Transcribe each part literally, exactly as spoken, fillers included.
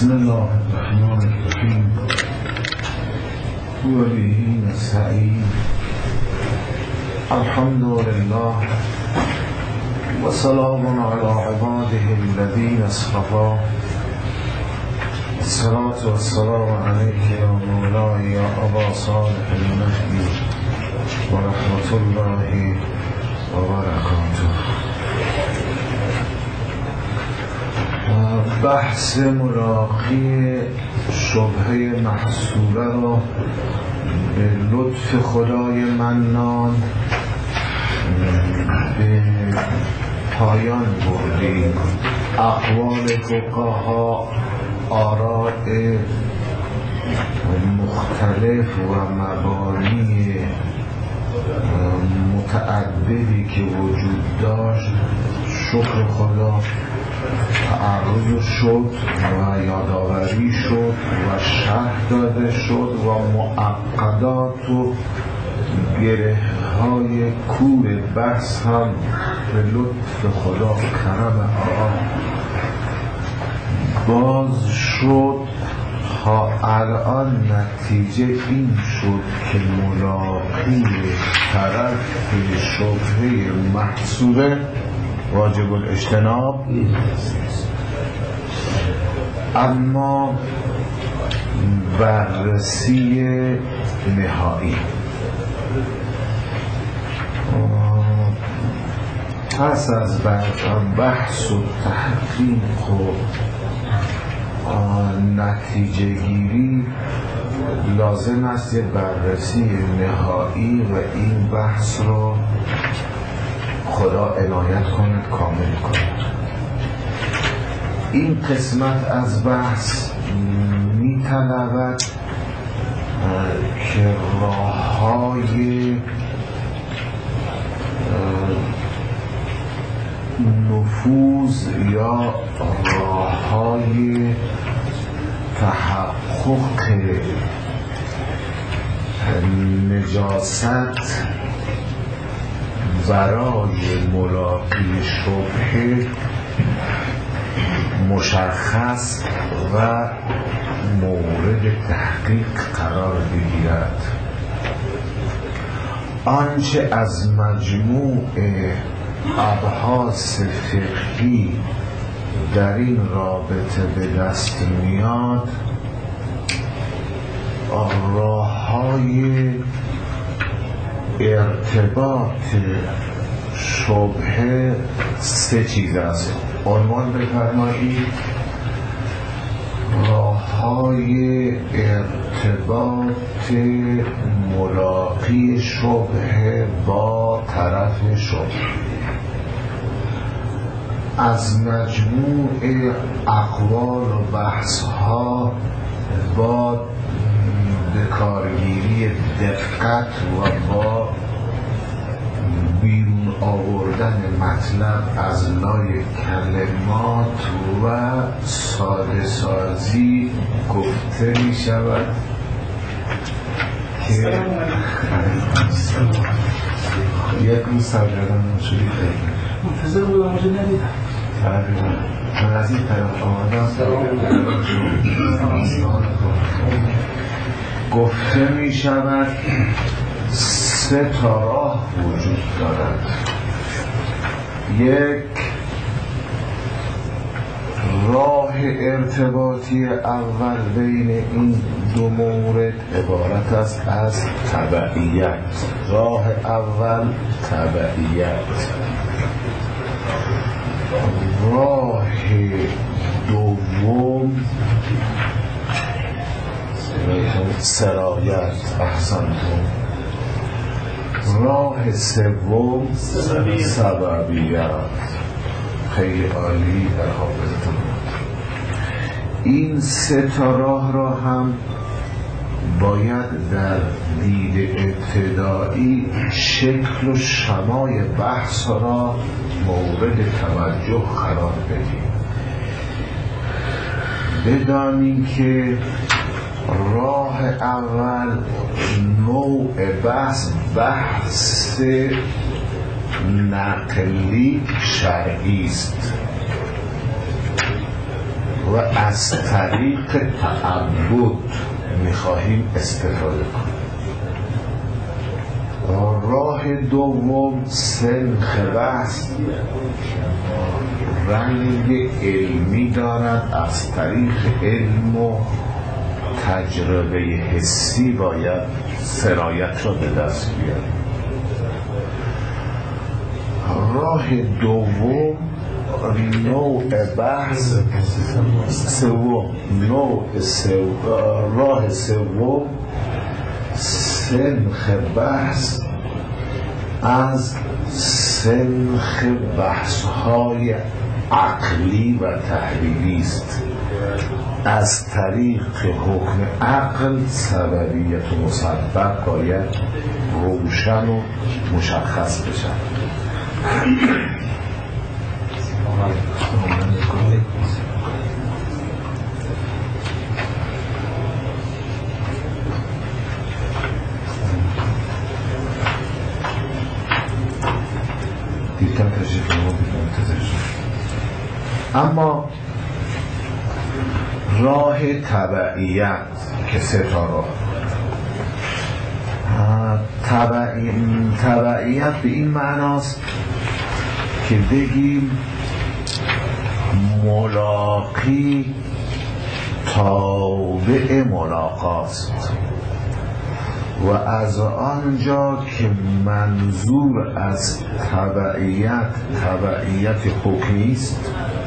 بسم الله الرحمن الرحیم وبه نستعین الحمد لله و سلام علی عباده الذین اصطفی الصلاة والسلام علیک یا مولای یا ابا صالح النهدی و رحمت الله و برکاته. بحث ملاقی شبهه محصوله را به لطف خدای منان به پایان بردیم. اقوال فقها، آراء مختلف و مبانی متعددی که وجود داشت شکر خدا تعرض شد و یادآوری شد و شرح داده شد و معقدات و گره های کور بحث هم به لطف خدا کرم آقا باز شد. تا الان نتیجه این شد که ملاقی طرف شبهه محصوله واجب الاجتناب، اما بررسی نهایی پس از بحث و تحقیق و نتیجه گیری لازم است یه بررسی نهایی و این بحث رو خدا عنایت کند کامل کند. این قسمت از بحث می طلبد که راه های نفوذ یا راه های تحقق نجاست برای ملاقی شبهه مشخص و مورد تحقیق قرار بگیرد. آنچه از مجموع ابحاث فقهی در این رابطه به دست میاد راه‌های ارتباط شبهه سه چیز است. عنوان بفرمایید راه‌های ارتباط ملاقی شبهه با طرف شبهه. از مجموع اقوال و بحث‌ها با بکارگیری دقت و با بیرون آوردن مطلب از لای کلمات و ساده سازی گفته می شود که یک روز سرگردان شدی خیلی منتظر بودم آنجا ندیدم من از این طرف آمدم گفته می شود سه تا راه وجود دارد. یک راه ارتباطی اول بین این دو مورد عبارت است از تبعیت. راه اول تبعیت. راه دوم سرایت. احسنتم. راه سوم سببیت. خیلی عالی، در حافظتون. این سه تا راه را هم باید در دید ابتدایی شکل و شمای بحث را مورد توجه قرار بدیم. بدانیم که راه اول نوع بحث بحث نقلی شرعی است. و از طریق تعبد میخواهیم استفاده کنیم. راه دوم سنخ بحث رنگ علمی دارد، از طریق علم و تجربه حسی باید سرایت را به دست بیاریم. راه دوم نوع بحث سوم نوع سوم راه سوم سنخ بحث از سنخ بحث‌های عقلی و تحلیلی است. از طریق حکم عقل سببیت و مسبب باید روشن و مشخص بشن. دیدم تشریف رو منتظر شد. اما راه تبعیت که سه تا راه تبعی... تبعیت به این معناست که بگیم ملاقی تابع ملاقاست و از آنجا که منظور از تبعیت تبعیت حکمی است،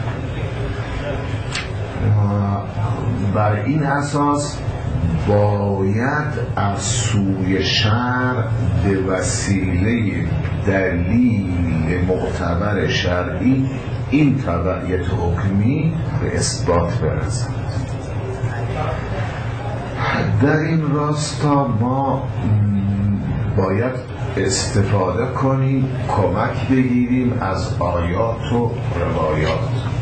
بر این اساس باید از سوی شرع به وسیله دلیل معتبر شرعی این تبعیت حکمی به اثبات برسد. در این راستا ما باید استفاده کنیم، کمک بگیریم از آیات و روایات.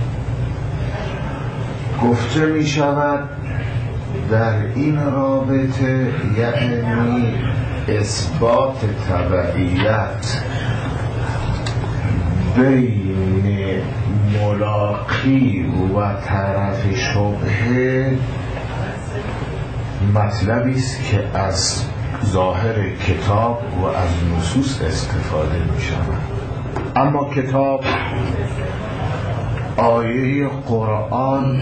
گفته می شود در این رابطه یعنی اثبات تبعیت بین ملاقی و طرف شبهه مطلبی است که از ظاهر کتاب و از نصوص استفاده می شود. اما کتاب آیه قرآن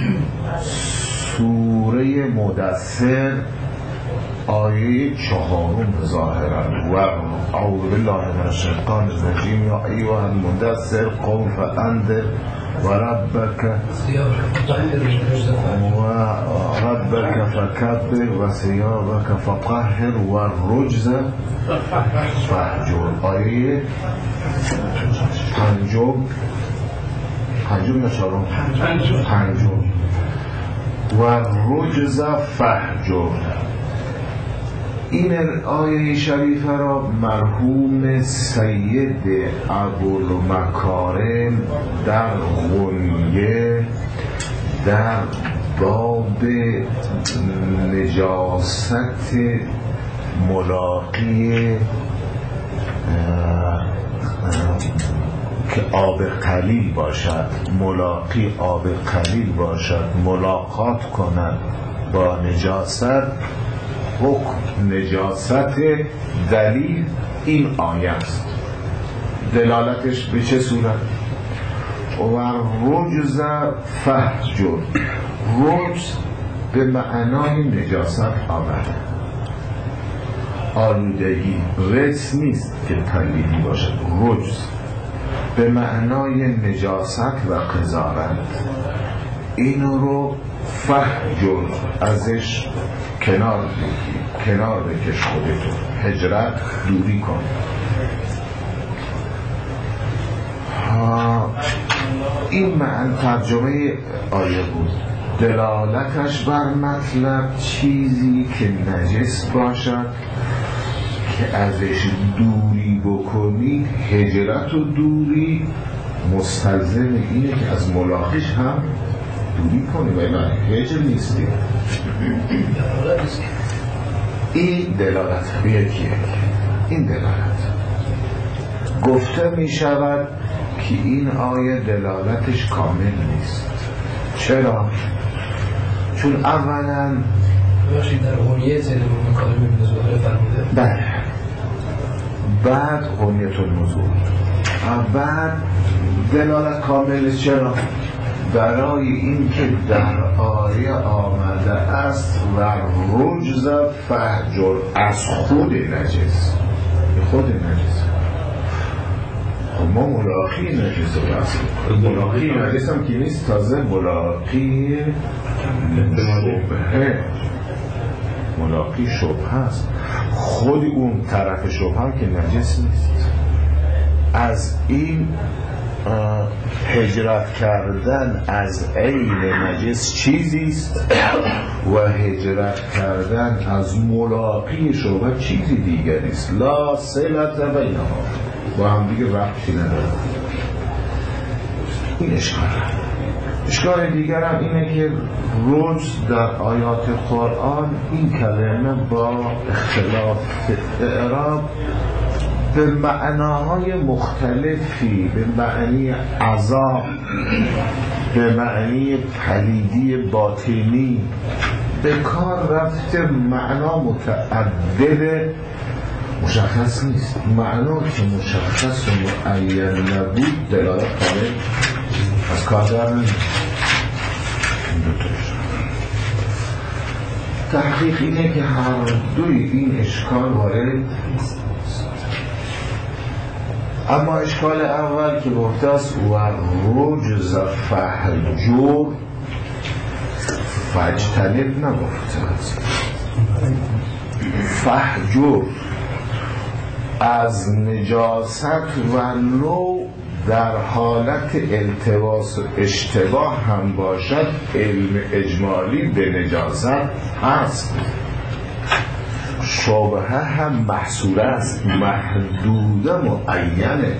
سوره مدثر آیه چهارم ظاهرا و اعوذ بالله من الشیطان الرجیم یا ایها المدثر قم فانذر و ربک و ربک فکبر و ثیابک فطهر و الرجز فهجر. آیه پنجم پنجم یا چهارم پنجم و الرجز فهجر. این آیه شریفه را مرحوم سید ابوالمکارم در غنیه در باب نجاست ملاقی که آب قلیل باشد، ملاقی آب قلیل باشد، ملاقات کند با نجاست، حکم نجاست دلیل این آیه است. دلالتش به چه صورت؟ و رجز فهجر. رجز به معنای نجاست آمده، آلودگی. رجز نیست که تنبیهی باشد، رجز به معنای نجاست و قذارت. این رو فهجر ازش کنار بگیر، کنار بکش خودتو، هجرت دوری کن. این معنی ترجمه آیه بود. دلالتش بر مطلب چیزی که نجس باشد که ازش دوری بکنی، هجرت و دوری مستلزم اینه که از ملاقیش هم دوری کنی و اینا هجر نیستی. این دلالت یکیه. این دلالت گفته می شود که این آیه دلالتش کامل نیست. چرا؟ چون اولا باشید در اونیه زیده بود مکالمه به ظاهر فرموده بله بعد قنیت النزول بعد دلالت کامل چرا؟ برای اینکه در آیه آمده است و رجز فهجر از خود نجس خود نجس ما ملاقی نجس رو بس ملاقی نجس هم که نیست تازه ملاقی شبهه ملاقی شبه هست خود اون طرف شبه هم که نجس نیست از این هجرت کردن از عین نجس چیزیست و هجرت کردن از ملاقی شبه چیزی دیگریست لا صلت بینها با هم دیگه ربطی نداره این اشکال اشکال دیگر هم اینه که رجز در آیات قرآن این کلمه با اختلاف اعراب به معناهای مختلفی به معنی عذاب به معنی پلیدی باطنی به کار رفته معنا متعدد مشخص نیست معنا که مشخص و معین نبود دلالت کامل از کار در نمید تحقیق اینه که هر دوی این اشکال وارد اما اشکال اول که گفته است و رجز فهجر فجتنب نگفته است فهجر از نجاست و نوع در حالت التباس و اشتباه هم باشد علم اجمالی به نجاست هست شبهه هم محصوره است محدوده معینه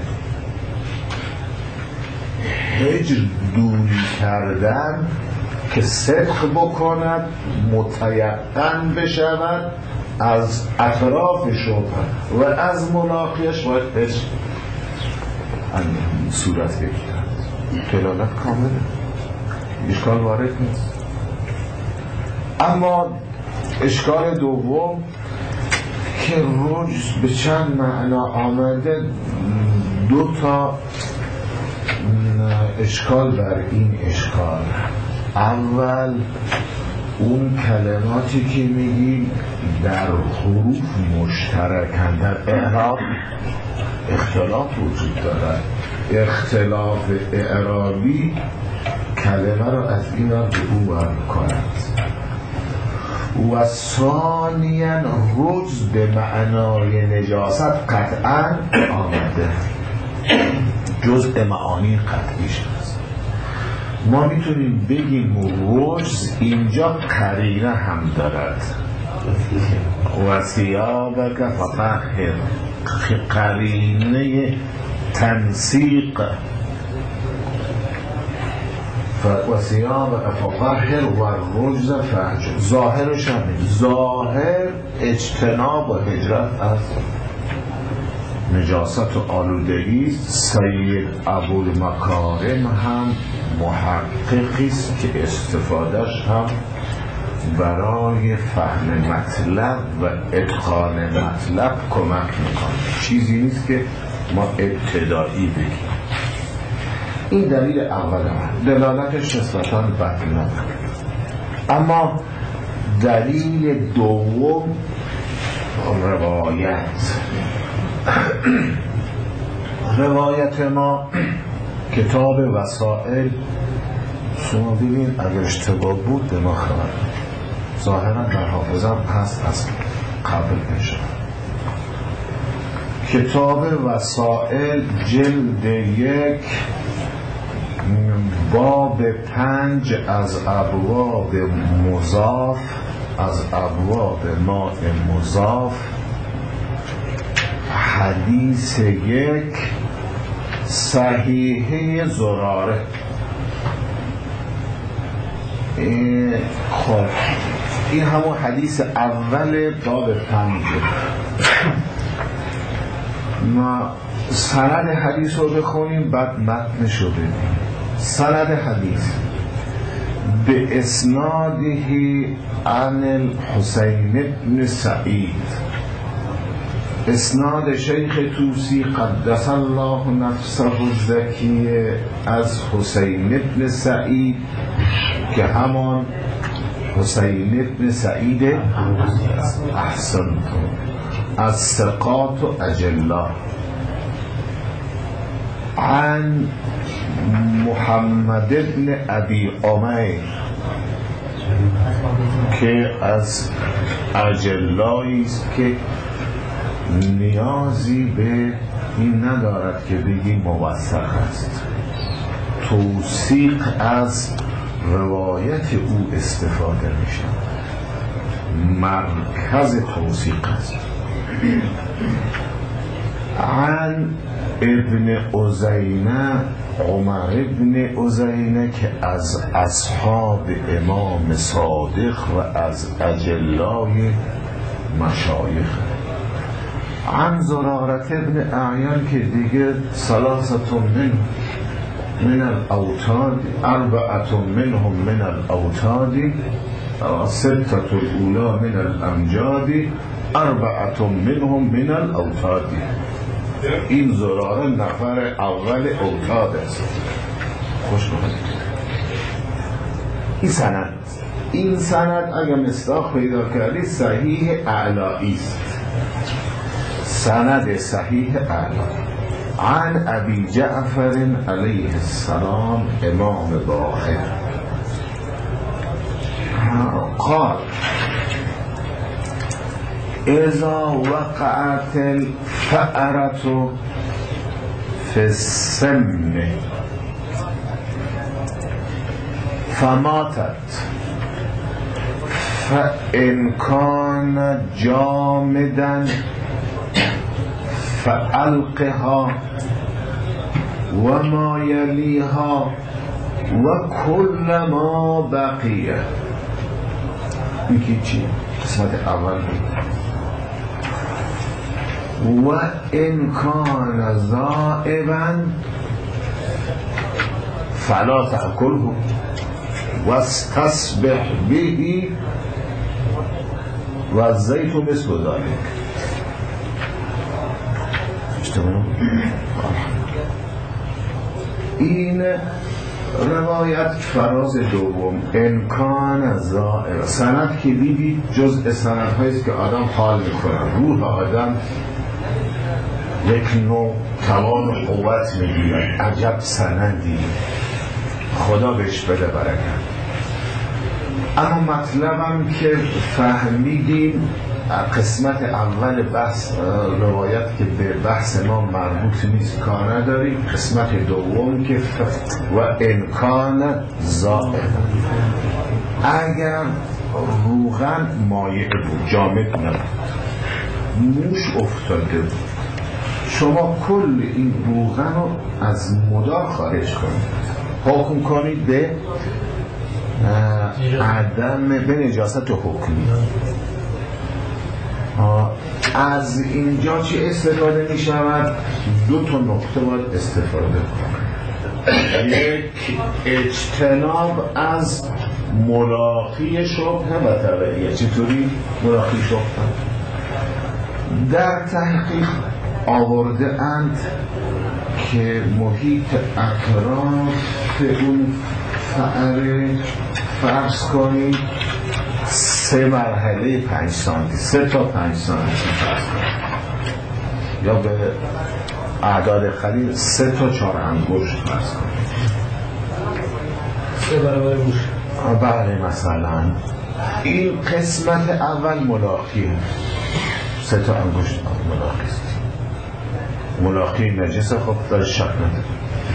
هجر دوری کردن که صدق بکند متیقن بشود از اطراف شبهه و از ملاقیش باید هجر صورت بگیرد دلالت کامله اشکال وارد نیست اما اشکال دوم که رجز به چند معنا آمده دو تا اشکال بر این اشکال اول اون کلماتی که میگیم در حروف مشترکن در اعراب اختلاف وجود دارد اختلاف اعرابی کلمه را از این را به او برمی کند و ثانیاً رجز به معنای نجاست قطعاً آمده جزء معانی قطعیش هست ما میتونیم بگیم رجز اینجا قرینه هم دارد و ثیابک فطهر قرینه تنسیق و ثیابک فطهر و رجز فهجر ظاهرش هم ظاهر اجتناب و هجرت از نجاست و آلودگی سید ابوالمکارم هم محققی است که استفادهش هم برای فهم مطلب و اتقان مطلب کمک میکنه چیزی نیست که ما ابتدایی بگیم این دلیل اول هم دلالتش نسبتاً بد نداره اما دلیل دوم روایت روایت ما کتاب وسائل شما ببین اگر اشتباه بود به ما خبر ظاهرا در حافظم هست از قبل بشه کتاب وسائل جلد یک باب پنج از ابواب مضاف از ابواب ماء مضاف حدیث یک صحیحه زراره خب این همون حدیث اول باب پنج ما سند حدیث رو بخونیم بعد متنش رو ببینیم سند حدیث به اسناده عن الحسین بن سعید، اسناد شیخ طوسی قدس الله نفسه الزکیه از حسین بن سعید که همان حسین بن سعید احسنتم از ثقات و اجلا، عن محمد بن ابی عمیر که از اجلایی است که نیازی به این ندارد که بگی موثق است، توثیق از روایت او استفاده می شود، مرکز توثیق است. عن ابن عزینه، عمر ابن عزینه که از اصحاب امام صادق و از اجلای مشایخ. عن زرارت ابن اعیان که دیگه ثلاثه من من الاوتاد، اربعه منهم من الاوتاد، سته الاولا من الامجاد، اربعه منهم من الاوتاد. این زراره نفر اول اوتاد است. خوش بخونید. این سند این سند اگر مصداق پیدا کردید صحیح اعلایی است، سند صحیح اعلا. عن ابی جعفر علیه السلام امام باقر قال اذا وقعت الفأرة في السم فماتت فإن كان جامدا فألقها وما يليها وكل ما بقي. این چی؟ قسمت اول بود. و ان کان ذائبا فلا تأکله واستسبح به و الزیت مثل ذلك. این روایت فراز دوم امکان زائر، سند که دیدید جزء سند هاییست که آدم حال میکنن، روح آدم یک نوع توان و قوت میگیرد. عجب سندی، خدا بهش بده برکت. اما مطلبم که فهمیدیم قسمت اول بحث روایت که به بحث ما مربوط نیست کار نداریم، قسمت دوم که و امکان زائد، اگر روغن مایع بود جامد نبود موش افتاده بود، شما کل این روغن رو از مدار خارج کنید، حکم کنید به عدم به نجاست و حکمی. از اینجا چی استفاده می شود؟ دو تا نقطه باید استفاده کنید. یک، اجتناب از ملاقی شبهه و تبعیه. چطوری ملاقی شبهه؟ در تحقیق آورده اند که محیط اطراف اون فعره فرض کنید سه مرحله پنج سانتی، سه تا پنج سانتی فرض کنید، یا به اعداد خلیل سه تا چهار انگشت فرض کنید، سه برابر گوش. بله مثلا این قسمت اول ملاقی، سه تا انگشت ملاقی است. ملاقی نجس خب داره شک نداره.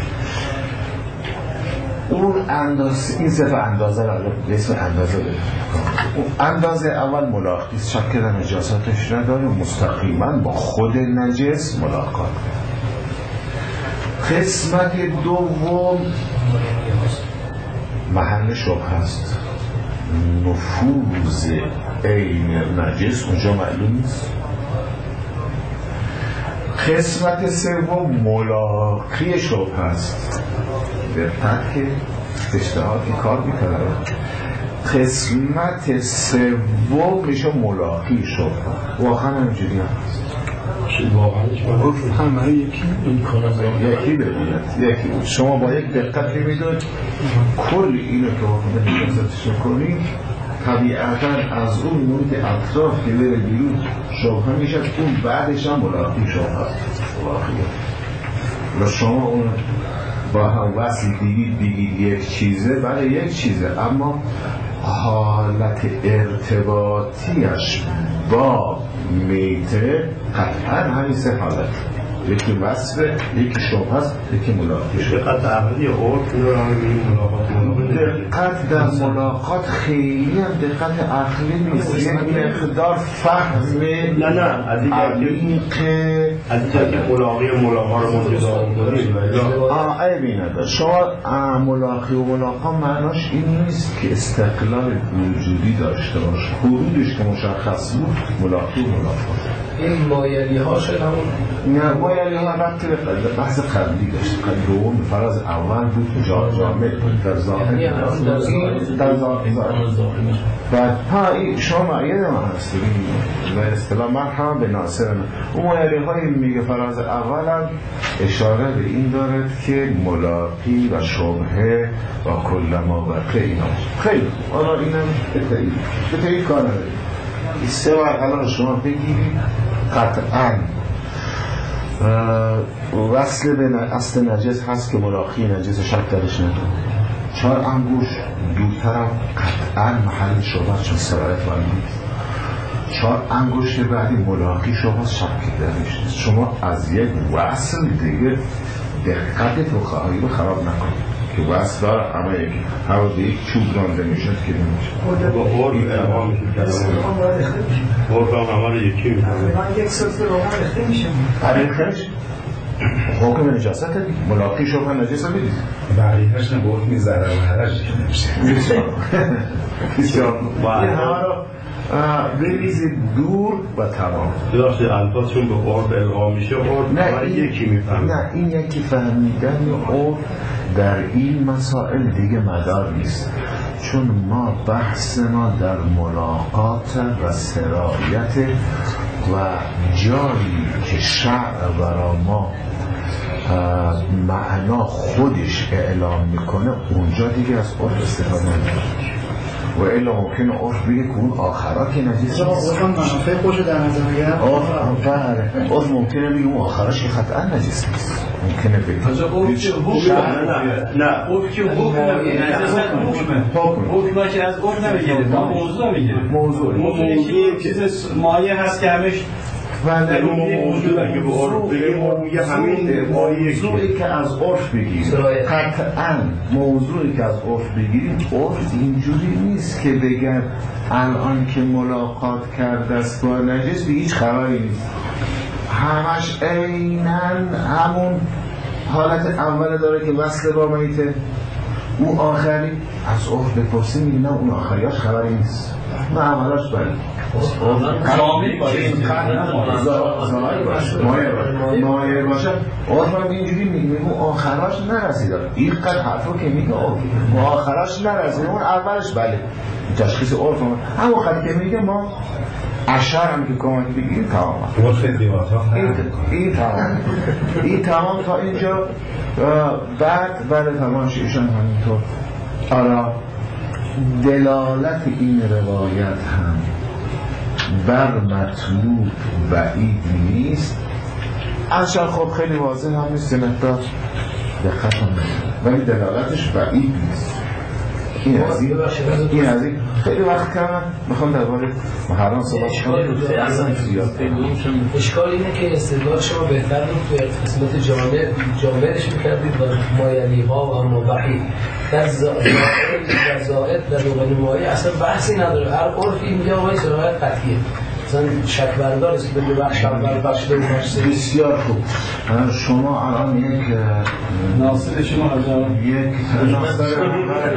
اون اندازه، این صفت اندازه رو به اسم اندازه بده. اون اندازه اول ملاقی است، شک در نجاستش نداره، مستقیما با خود نجس ملاقات. قسمت دوم محل شبهه است، نفوذ عین نجس اونجا معلوم نیست. قسمت سوم ملاقی شبهه است، به فتح اشتهاتی کار میکنه. قسمت سوم میشه ملاقی شبهه. واقعا همینجوری هست. واقعا همه یکی یکی ببینید، یکی شما با یک دقت ببینید کل اینو که حکم نجاستش کنید طبیعتا از اون محیط اطراف که بره بیرون شبهه میشه، اون بعدش هم ملاقی شبهه است. و شما اون با هم وصل دیگید بگید یک چیزه، بله یک چیزه، اما حالت ارتباطیش با میته قطعا همین سه حالت، یکی وصفه، یکی شبه است، یکی ملاقی شبه. دقت عملی عرف رو هم این ملاقات دقت در ملاقات خیلی هم دقت عقلی نیست، یک مقدار فهم نه نه از این که از این که ملاقی ملاقا رو منجزا کنید آه ای بینده شما ملاقی و ملاقا معناش این نیست که استقلال وجودی داشته باشه، حدودش که مشخص بود ملاقی و ملاقا. این مایلی ها شد همون نه مایلی ها ربط به بحث قبلی داشت، قبل دوم فراز اول بود جامع در ظاهر در ظاهر بعد ها این شما معید ما هست و اصطلاح من هم به ناصر اون مایلی های میگه فراز اول هم اشاره به این دارد که ملاقی و شبهه و کل ما بقیه اینا خیلی آنها اینم به تایید به تایید کار نداریم. این سه مرحله شما بگیرید قطعاً وصل به اصل نجس هست که ملاقی نجس شک درش نداره. چهار انگوش دورتر قطعاً محل شبهه چون سرایت ولی نیست. چهار انگشت بعدی ملاقی شبهه شک درش نیست. شما از یک وصل دیگه دقت فقهایی رو خراب نکنید که وصل داره اما یک هوا به یک چوب رانده میشد که نمیشه با عرف الهام میشه عرف هم همه رو یکی میشه من یک سلسه رو هم رخته میشه بریخش حکم نجاست دید ملاقی شبه نجاست بدید بریخش نبود میزره و حرج نمیشه بسیار این همه رو بریزید دور و تمام داشته الفاظ چون به عرف الهام میشه عرف همه یکی میفهمه نه این یکی فهمیدن عرف در این مسائل دیگه مدار نیست، چون ما بحث ما در ملاقات و سرایت و جایی که شرع برا ما معنا خودش اعلام میکنه اونجا دیگه از عرف استفاده نمیکنه و الا ممکنه عرف بگه که اون آخرات که نجیز نیست. عرف هم منافع خوش در نظر میگیرن. عرف ممکنه بگه اون آخراش که قطعا نجیز نیست. ممکنه بگه عرف که حکم نه عرف که حکم حکم که از عرف نمیگیره ما موضوع نمیگیره موضوع موضوع چیز مایه هست که همش در اون موضوع اگه به عرف بگه یه همین موضوعی که از عرف بگیریم قطعا موضوعی که از عرف بگیریم عرف اینجوری نیست که بگن الان که ملاقات کرده است با نجس به هیچ خبری نیست، همش عیناً همون حالت اول داره که وصل با میته. اون آخری از عرف بپرسی میگه نه اون آخریاش خبری نیست، نه اولاش بله کامل باشه زایی باشه مایه باشه عرف هم اینجوری میگه اون آخراش نرسیده. این قد حرفو که میگه اون آخراش نرسیده اون اولش بله تشخیص عرف هم همون خیلی که میگه ما اشار هم که کمک بگیریم تمام این تمام این تمام تا اینجا بعد بله تمام شیشان همینطور. آره دلالت این روایت هم بر مطلوب بعید نیست، اشار خب خیلی واضح هم نیست مقدار دقت هم نیست ولی دلالتش بعید نیست. این از این این از این خیلی وقت کردم میخوام درباره محرم صحبت کنم اصلا زیاد اشکال اینه که استدلال شما بهتر بود توی قسمت جامع جامعش میکردید و مایلی ها و مبحی در زائد در روغن مایی اصلا بحثی نداره. هر عرفی میگه آقای سرایت قطعیه مثلا شک بردار است که به بخش اول بخش دو بخش سه. بسیار خوب. شما الان یک ناصر شما از یک ناصر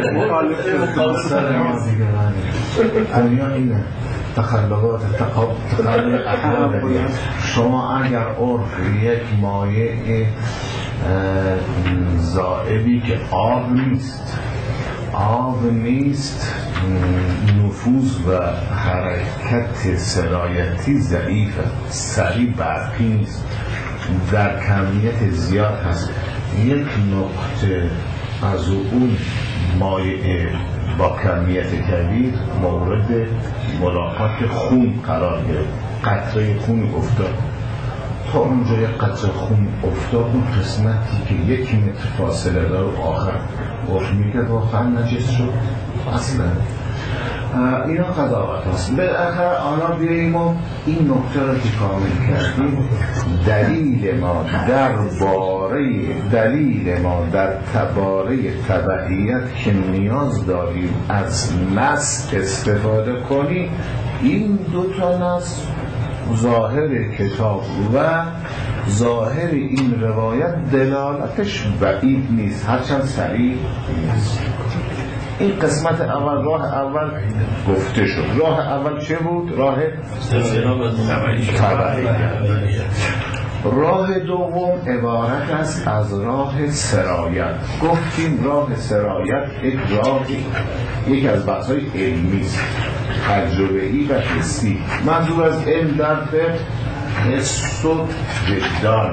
دنیا اینه تخلقات تخلق احوال. شما اگر عرف یک مایع زائبی که آب نیست آب نیست، نفوذ و حرکت سرایتی ضعیفه، سریع برقی نیست، در کمیت زیاد هست. یک نقطه از اون مایع با کمیت کبیر مورد ملاقات خون قرار گرفت، قطره خون افتاد. تا اونجا یک قطره خون افتاد، اون قسمتی که یک متر فاصله داره آخر گفت میگه واقعا نجس شد اصلا. اینا قضاوت هست. بالاخره آنها بیاییم و این نکته را که کامل کردیم، دلیل ما در باره دلیل ما در تباره تبعیت که نیاز داریم از نص استفاده کنیم، این دو تا نص، ظاهر کتاب و ظاهر این روایت دلالتش بعید نیست، هرچند صریح نیست. این قسمت اول، راه اول گفته شد. راه اول چه بود؟ راه تبعیت. راه دوم عبارت است از راه سرایت. گفتیم راه سرایت یک راه، یک از بحث‌های علمی است، تجربه‌ای و حسی. منظور از علم در فقه حس و وجدان،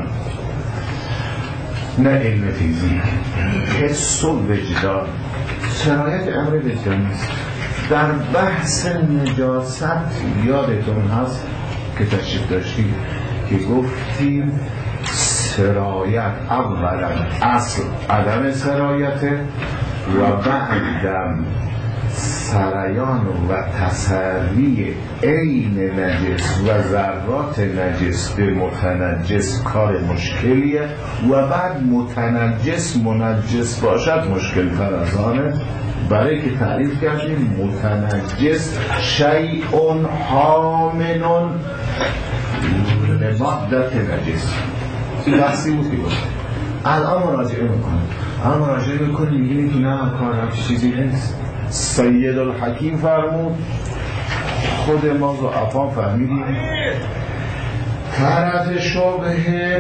نه علم فیزیک، حس و وجدان. سرایت امر وجدانی است. در بحث نجاست یادتون هست که تشریف داشتیم که گفتیم سرایت اولا اصل عدم سرایت و بعدم سریان و تسری عین نجس و ذرات نجس به متنجس کار مشکلیه و بعد متنجس منجس باشد مشکل تر از آنه. برای که تعریف کردیم متنجس شیء حامل لمادة نجس. این بحثی بود که گفتیم. الان مراجعه میکنیم الان مراجعه میکنیم میگیم که نه کار همچه چیزی نیست. سید الحکیم فرمود، خود ما ضعفا فهمیدیم طرف شبه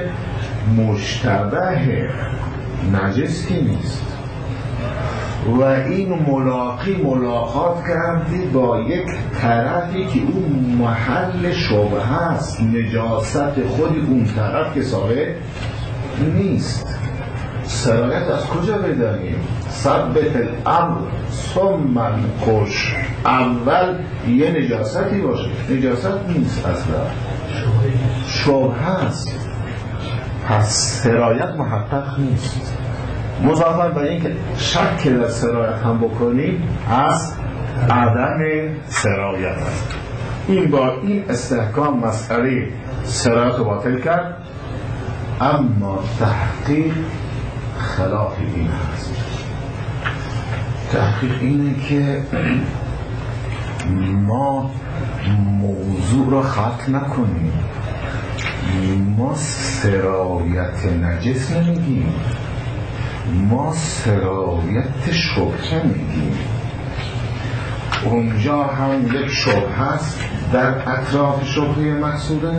مشتبه نجس که نیست و این ملاقی ملاقات کردی با یک طرفی که اون محل شبه هست، نجاست خود اون طرف که صاحب نیست. سرایت از کجا بدانیم؟ ثبت الامر ثم انقش. اول یه نجاستی باشه، نجاست نیست اصلا، شبه هست، پس سرایت محقق نیست. مضافاً به این که شک در سرایت هم بکنیم از عدم سرایت است. این با این استحکام مسئله سرایت رو باطل کرد، اما تحقیق خلاف این هست. تحقیق اینه که ما موضوع را خلق نکنیم، ما سرایت نجس نمیگیم، ما سرایت شبهه میگیم. اونجا هم یک شبهه هست در اطراف شبهه مقصوده،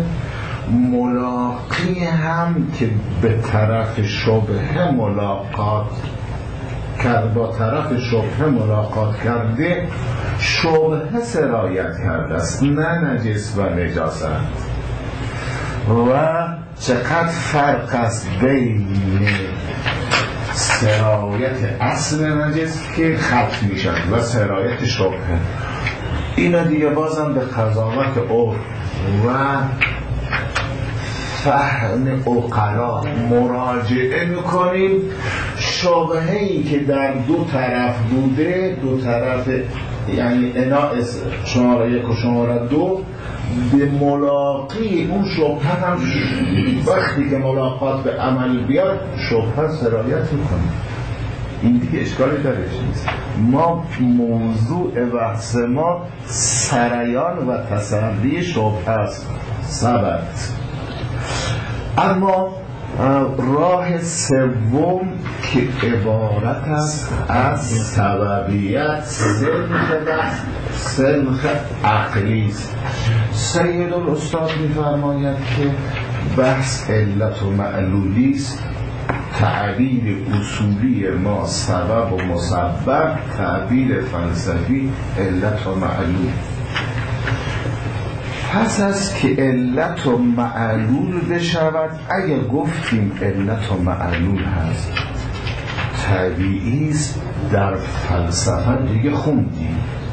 ملاقی هم که به طرف شبهه ملاقات کرد، با طرف شبهه ملاقات کرده، شبهه سرایت کرده است، نه نجس و نجاست. و چقدر فرق است بین سرایت اصل نجس که خط می شد و سرایت شبهه. اینا دیگه بازم به قضاوت عرف و فهم عقلا مراجعه میکنیم. شبهه‌ای که در دو طرف بوده، دو طرف یعنی انا شماره یک و شماره دو، به ملاقی اون شبهه هم وقتی که ملاقات به عمل بیاد شبهه سرایت میکنه. این دیگه اشکالی درش نیست. ما موضوع بحث ما سریان و تسری شبهه است، ثبت. اما راه سوم که عبارت است از سببیت، سلخ بحث، سلخ عقلی است. سید الاستاد می‌فرماید که بحث علت و معلولی است تعبیر اصولی ما سبب و مسبب، تعبیر فلسفی علت و معلول. پس از که علت و معلول بشود، اگه گفتیم علت و معلول هست طبیعی است، در فلسفه دیگه خوندیم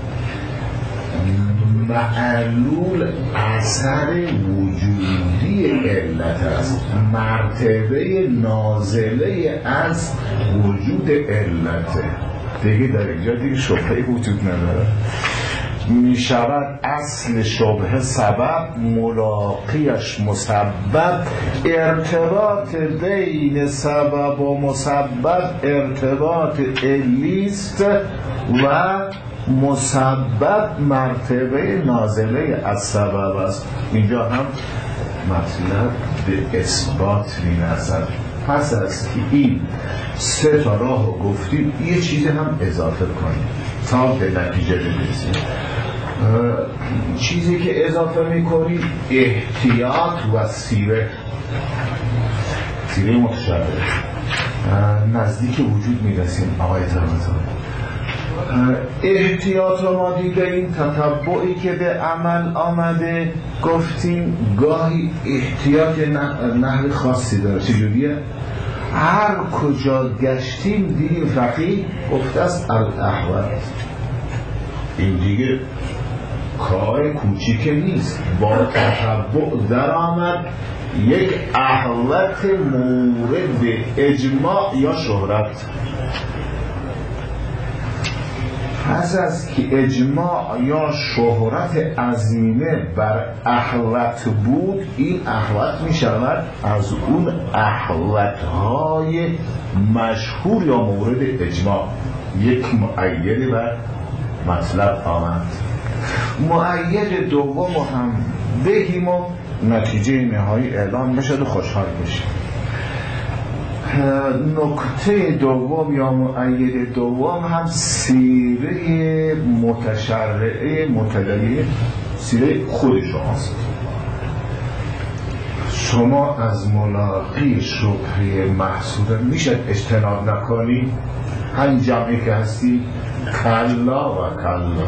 معلول اثر وجودی علت است، مرتبه نازله از وجود علت دیگه. در اینجا دیگه شبهه وجود نداره. می شود اصل شبهه سبب، ملاقیش مسبب. ارتباط بین سبب و مسبب ارتباط علیست و مسبب مرتبه نازله از سبب است. اینجا هم مطلب به اثبات می نظر. پس از که این سه تا راه رو گفتیم، یه چیز هم اضافه کنیم تا به نتیجه برسیم. چیزی که اضافه میکنیم احتیاط و سیره سیره متشابه نزدیک وجود میرسیم. آقای طباطبایی احتیاط رو ما دیگه این تتبعی که به عمل آمده گفتیم گاهی احتیاط نحو خاصی داره. چجوریه؟ هر کجا گشتیم دیدیم فقیه گفته است الاحوط. این دیگه کار کوچیک نیست، با تتبع در آمد یک احوط مورد اجماع یا شهرت. پس از که اجماع یا شهرت عظیمه بر احوط بود، این احوط می شود از اون احوطهای مشهور یا مورد اجماع. یک مؤید بر مطلب آمد. مؤید دوم هم بگیم و نتیجه نهایی اعلام بشد و خوشحال بشیم. نکته دوم یا مؤید دوم هم سیره متشرعه متدلیه، سیره خود شماست. شما از ملاقی شبهه محصوله میشد اجتناب نکنی؟ همین جمعی که هستی کلا و کلا.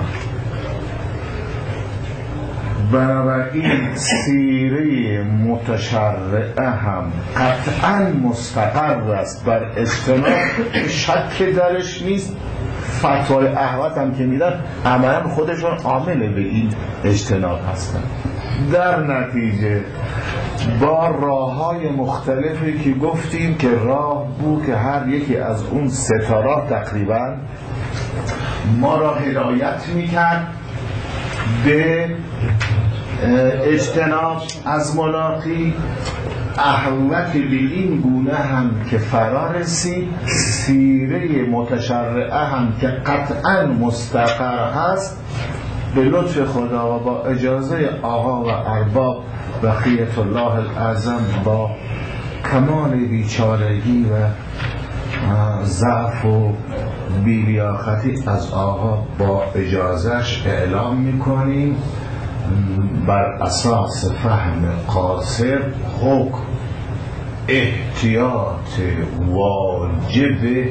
بنابراین سیره متشرعه هم قطعا مستقر است بر اجتناب، شک درش نیست. فتوای احوط هم که میدن عملا خودشون عامل به این اجتناب هستن. در نتیجه با راه های مختلفی که گفتیم که راه بود که هر یکی از اون سه تا راه تقریبا ما را هدایت میکرد به اجتناب از ملاقی. احوط به این گونه هم که فرارسی، سیره متشرعه هم که قطعا مستقر هست، به لطف خدا و با اجازه آقا و ارباب بقیت الله الاعظم با کمال بیچارگی و ضعف و بی‌لیاقتی از آقا با اجازهش اعلام میکنیم بر اساس فهم قاصر حکم احتیاط واجب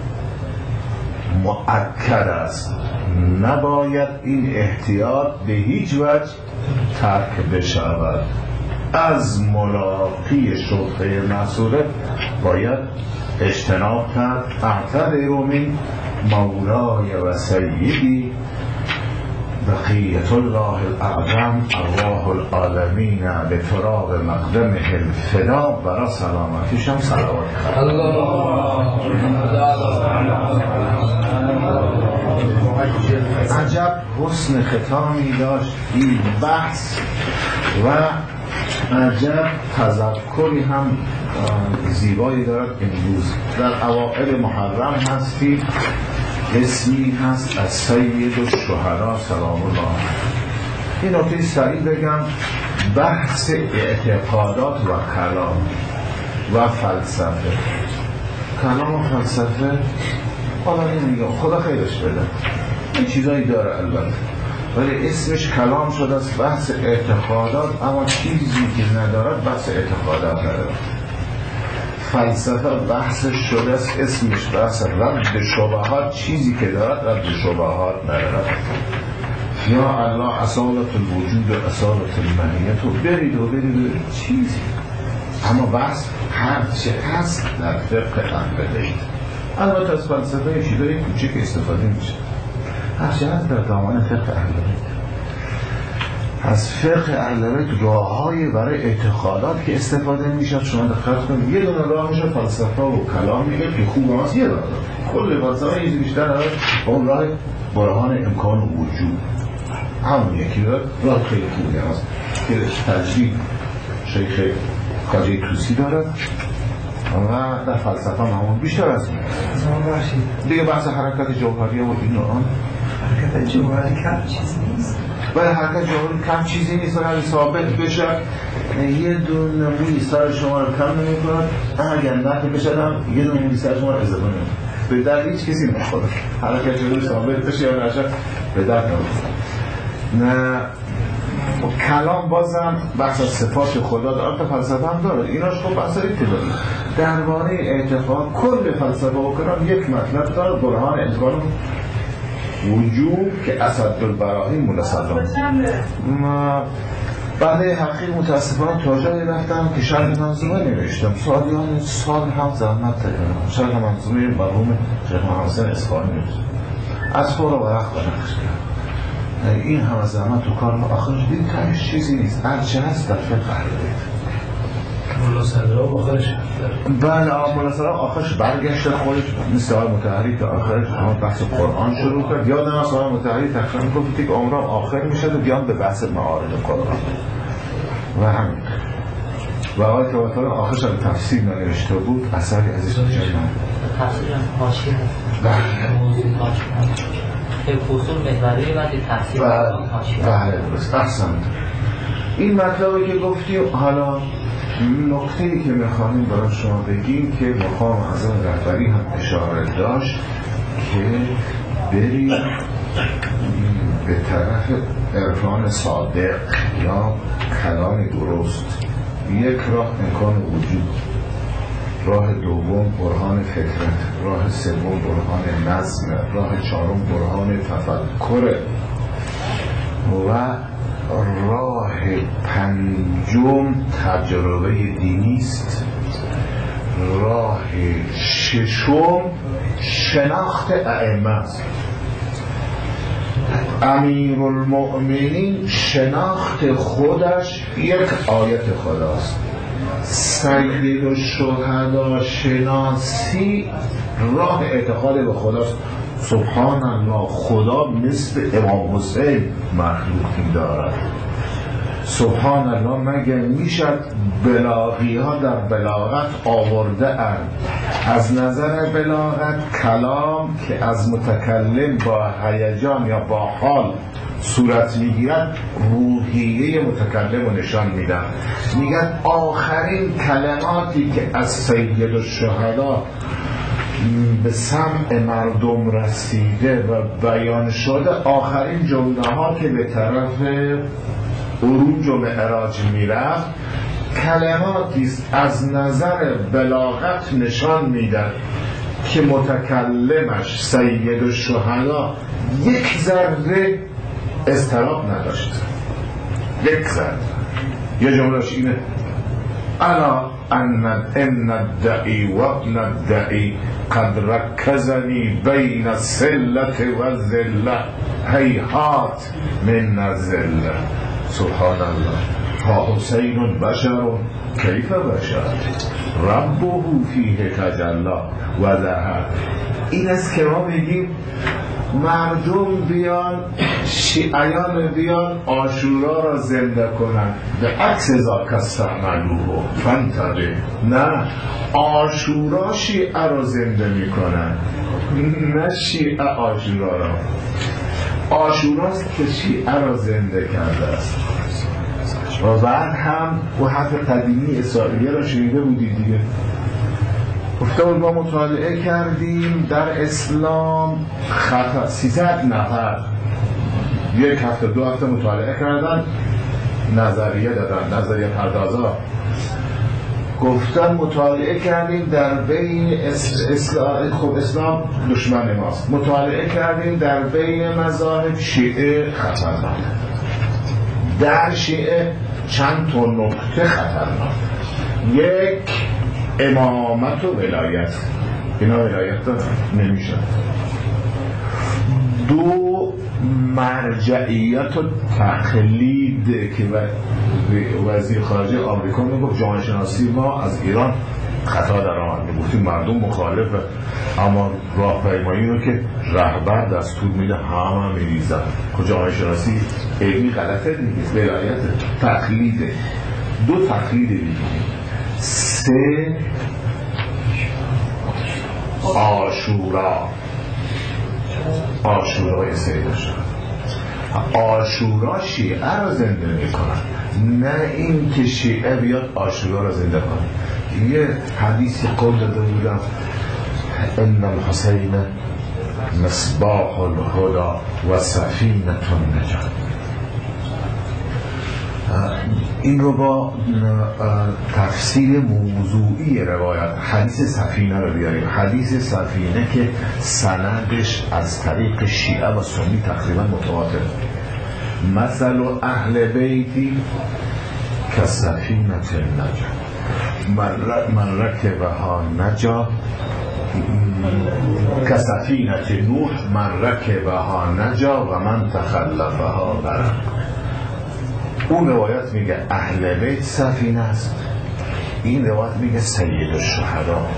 مؤکد است. نباید این احتیاط به هیچ وجه ترک بشود. از ملاقی شبهه محصوله باید اجتناب کرد. اعتذر من مولای و سیدی بقیت الله الاعظم ارواح العالمین به تراب مقدمه الفدا. برای سلامتیش هم صلوات عجب حسن ختامی داشت این بحث و عجب تذکری هم زیبایی دارد. امروز در اوائل محرم هستیم، اسمی هست از سید الشهدا سلام الله. این نکته سریع بگم، بحث اعتقادات و کلام و فلسفه. کلام و فلسفه حالا نمیگم، خدا خیرش بده، این چیزایی داره البته، ولی اسمش کلام شده است. بحث اعتقادات، اما چیزی که ندارد بحث اعتقادات نداره. فلسفه بحث شده است، اسمش بحث رد شبهات، چیزی که دارد رد شبهات ندارد. یا الله اصالت الوجود و اصالت الماهیت و برید و برید و چیزی، اما بحث هر چه هست در فقه اهل بیت. البته از فلسفه چیزایی کوچک استفاده میشه، هر چه هست در دامن فقه اهل بیت. از فقه اهل بیت راه‌های برای اعتقادات که استفاده میشه، شما دقت کنید یه دونه راه میشه فلسفه و کلام میگه که خوب هست، یه راه کل فلسفه یه بیشتر نداره، اون راه برهان امکان و وجود همون یکی راه راه خیلی خوبی هست که تجدید شیخ خواجه توسی دارد و در فلسفه همون بیشتر از این دیگه بحث حرکت جوهریه و این آن حرکت جوهری کم چیز نیست، ولی حرکت جوهری کم چیزی نیست، ولی ثابت بشه یه دونه موی سر شما رو کم نمی کند، اگر نقل بشه هم یه دونه موی سر شما رو اضافه نمی کند، به در هیچ کسی نخوره. حرکت جوهری ثابت بشه یا نشه به در نمیخوره. نه کلام بازم بحث از صفات خدا داره، تا فلسفه هم داره، ایناش خب بحث ابتدایی. درباره اعتقاد کل فلسفه و کلام یک مطلب داره، برهان امکان وجود که اسدالبراهین منصدام. بعد حقیق متاسفانه تا جایی رفتم که شرح منظومه نوشتم، سالیان سال هم زحمت دارم، شرح منظومه مرحوم شیخ محمد حسین اصفهانی نوشتم، از فور و ورق بنقش کردم. این هم از زحمت تو کار ما آخرش دید تایش چیزی نیست، هر چه هست در فقه اهل بیت. مولا صدرام آخرش بله مولا صدرام آخرش برگشت خودش مثل آقای مطهری که آخرش بحث قرآن شروع کرد. یادم از آقای مطهری تقریبا میگفت که عمرم آخر میشد و بیان به بحث معارض قرآن و همین و آقای طباطبایی آخرش از تفسیر ننوشته بود، اثری ازش نجات نداشت. تفسیر هم حاشیه هست. بله موضوع حاشیه اصول محوری بعد تفسیر حاشیه. بله درست احسنت. این مطلبی که گفتیم، حالا نکته‌ای که می‌خوایم برای شما بگیم که مقام اعظم رهبری هم اشاره داشت که بریم به طرف عرفان صادق یا کلام درست. یک راه امکان وجود، راه دوم برهان فطرت، راه سوم برهان نظم، راه چهارم برهان تفکر و راه پنجم تجربه دینی است. راه ششم شناخت ائمه است. امیرالمؤمنین شناخت خودش یک آیت خداست. سید الشهدا شناسی راه اعتقاد به خداست. سبحان الله، خدا مثل امام حسین مخلوقی دارد. سبحان الله، مگر میشد بلاغی ها در بلاغت آورده اند از نظر بلاغت کلام که از متکلم با هیجان یا با حال صورت میگیرد روحیه متکلم رو نشان میدن. میگن آخرین کلماتی که از سید الشهدا به سمع مردم رسیده و بیان شده، آخرین جمله ها که به طرف عروج و معراج میرفت، کلماتی است از نظر بلاغت نشان میدن که متکلمش سید الشهدا یک ذره اضطراب نداشت. یک ذره. یه جملهش اینه: الا ان ان الدعی و ابن الدعی قد رکزنی بین السلة و الذلة هیهات من الذلة. سبحان الله. ها حسین بشر کیف بشر ربه فیه تجلا و ظهر. این است که ما میگیم مردم بیان، شیعیان بیان عاشورا را زنده کنن، به عکس ذاک استعملوه فانتبه. نه، عاشورا شیعه را زنده میکنن، نه شیعه عاشورا را. عاشوراست که شیعه را زنده کرده است. و بعد هم و حرف قدیمی اسرائیلی را شنیده بودید دیگه. گفته بود ما مطالعه کردیم در اسلام خطا سیصد نفر یک هفته دو هفته مطالعه کردن، نظریه دادن، نظریه پردازا. گفتن مطالعه کردیم در بین اسلام، خب اسلام دشمن ماست، مطالعه کردیم در بین مذاهب شیعه خطرناک، در شیعه چند تا نکته خطرناک. یک، امامت و ولایت، اینا ولایت دارن نمیشه. دو، مرجعیت و تقلید که وزیر خارجه آمریکا میگفت جامعه شناسی ما از ایران خطا در آمد، میگفتیم مردم مخالفه، اما راهپیمایی رو که رهبر دستور میده همه میریزن. جامعه شناسی علمی غلطه دیگه، ولایت تقلیده. دو، تقلید دیگه. سه، عاشورا، عاشورای سیدش، عاشورا شیعه را زنده میکنن، نه این که شیعه بیاد عاشورا را زنده کنه. یه حدیثی قول داده بودم ان الحسین مصباح الهدى و سفینة النجات. این رو با تفسیر موضوعی روایت حدیث سفینه رو بیاریم. حدیث سفینه که سندش از طریق شیعه و سنی تقریبا متواتر. مثل اهل بیتی که سفینه نجا، من رکبها نجا، که سفینه نوح من رکبها نجا و من تخلفها غرق. اون روایت میگه اهل بیت سفینه است، این روایت میگه سید الشهدا.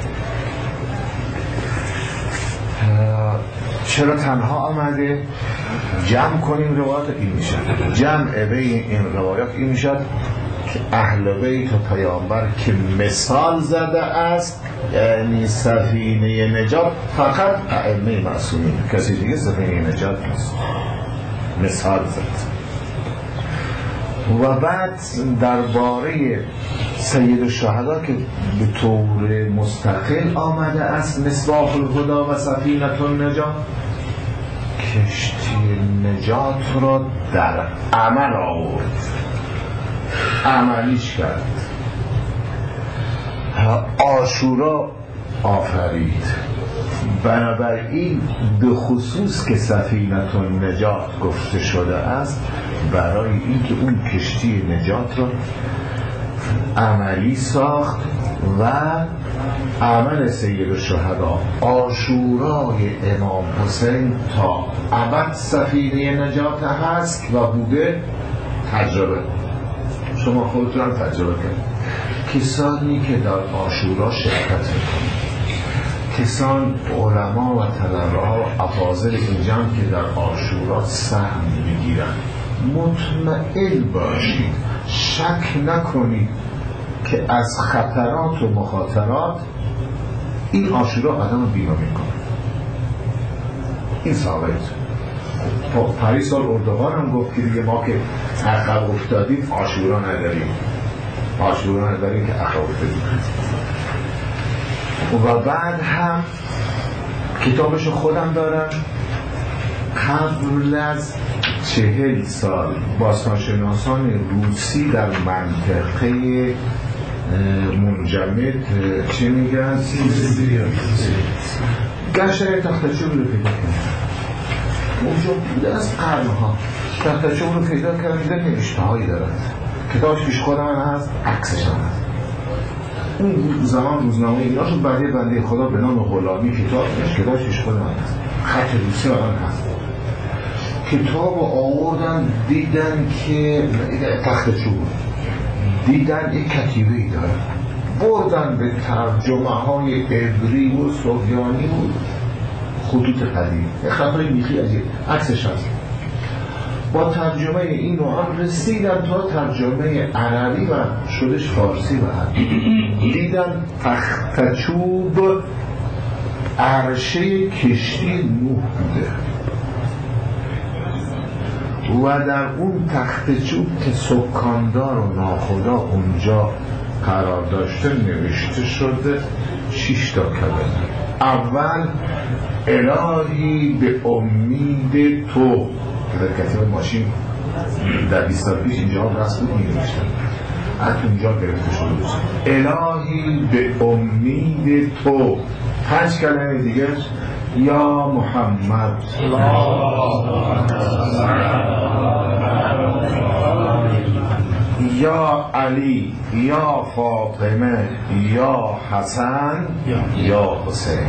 چرا تنها آمده؟ جمع کنیم روایت این میشه. جمع بین این روایت این میشه که اهل بیت و پیامبر که مثال زده است، یعنی سفینه نجات فقط ائمه معصومین، کسی دیگه سفینه نجات نیست، مثال زده. و بعد درباره سید الشهدا که به طور مستقل آمده است، مصباح الهدى و سفینة النجات، کشتی نجات را در عمل آورد، عملیش کرد. عاشورا آفرید. بنابراین به خصوص که سفینة النجات گفته شده است برای اینکه اون کشتی نجات را عملی ساخت و عمل سید الشهدا عاشورای امام حسین تا ابد سفینه نجات هست و بوده. تجربه شما خودتون هم تجربه کنید. کسانی که در عاشورا شرکت میکنند، کسان علما و طلبه‌ها و افاضل این جمع که در عاشورا سهم میگیرند، مطمئن باشید، شک نکنید که از خطرات و مخاطرات این عاشورا آدم رو بیمار میکنه. این ثابت. پری سال اردوغان هم گفت که دیگه ما که عقب افتادیم عاشورا نداریم، عاشورا نداریم که عقب افتادیم. و بعد هم کتابشو خودم دارم، قبل از چهل سال باستانشناسان روسی در منطقه منجمد چه میگن؟ گشتن تختچوب رو پیدا کردن. اونجا بوده از قرنها تختچوب رو پیدا کردن، دیدن نوشته هایی دارد. کتابش پیش خودم هست، عکسش هم هست. اون زمان روزنامه اینا شد بعدی بنده خدا به نام غلامی کتاب کتابش پیش خودم هست، خط روسی آن هست. کتاب آوردن دیدن که تخت چوب، دیدن یک کتیبه‌ای داره، بردن به ترجمه های عبری و سوریانی بود، خطوط قدیم، یک خطای میخی عجیب، عکسش هست. با ترجمه این هم رسیدن تا ترجمه عربی و شدش فارسی و عربی. دیدن تخت چوب عرشه کشتی نوح بوده و در اون تخت چوب که سکاندار و ناخدا اونجا قرار داشته نوشته شده شش تا کلمه. اول الهی به امید تو که در کتاب ماشین در بیست سال پیش اینجا رسم بود می نوشتن. جمعت اونجا گرفته شده. الهی به امید تو. پنج کلمه دیگه یا محمد، یا علی، یا فاطمه، یا حسن، یا حسین.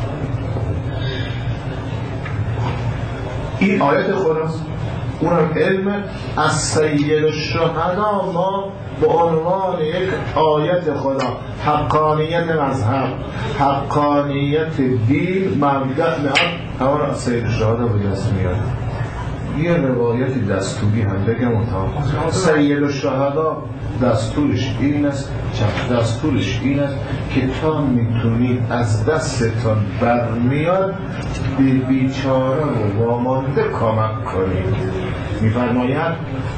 این آیت خلاص اونم علم از سید الشهدا. ما به عنوان یک آیت خدا، حقانیت مذهب، حقانیت دین، مبدأ میاد همون از سید الشهدا به دست میاد. یه روایت دستوری هم بگم اتاق سید الشهدا دستورش این است، دستورش این است که تا میتونید از دستتان برمیاد به بیچاره و وامانده کمک کنید. میفرماید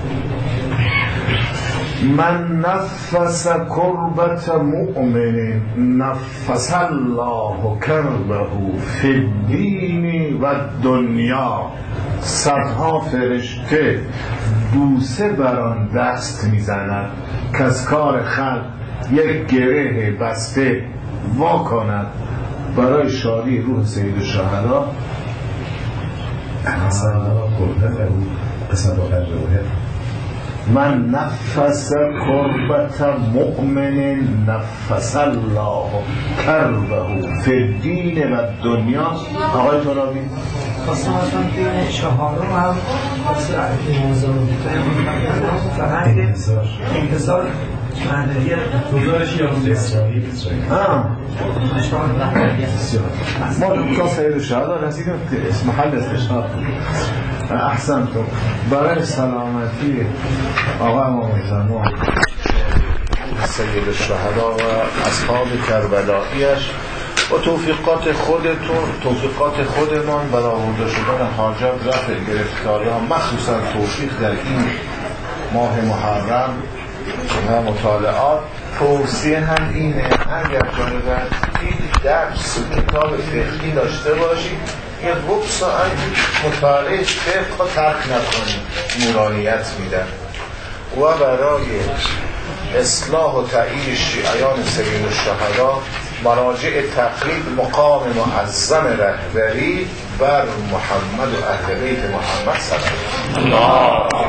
من نفس کربت مؤمن نفس الله کربه فی الدین و دنیا. صدها فرشته بوسه بر آن دست میزند که از کار خلق یک گره بسته وا کند برای شادی روح سید الشهدا. من نفس کربت مؤمن نفس الله کربه فی الدین و دنیا. آقای ترابی خواستم اصلا دین چهارم هم فقط انتظار معنویت گزارش یازده ما تا سید الشهدا رسیدیم که اسم محل استشهاد بود. احسن تو برای سلامتی آقا امام زمان سید الشهدا و اصحاب کربلاییش و توفیقات خودتون، توفیقات خودمان برآورده شدن حاجات، رفع گرفتاری ها، مخصوصا توفیق در این ماه محرم و مطالعات. توصیه هم اینه اگر جانبن این درس کتاب فقهی داشته باشید یه ربع ساعت مطالعه فقه ترک نکنید، نورانیت میدن. و برای اصلاح و تأیید شیعیان سید الشهدا مراجع تقریب مقام معظم رهبری بر محمد و اهل بیت محمد صلی الله علیه و آله.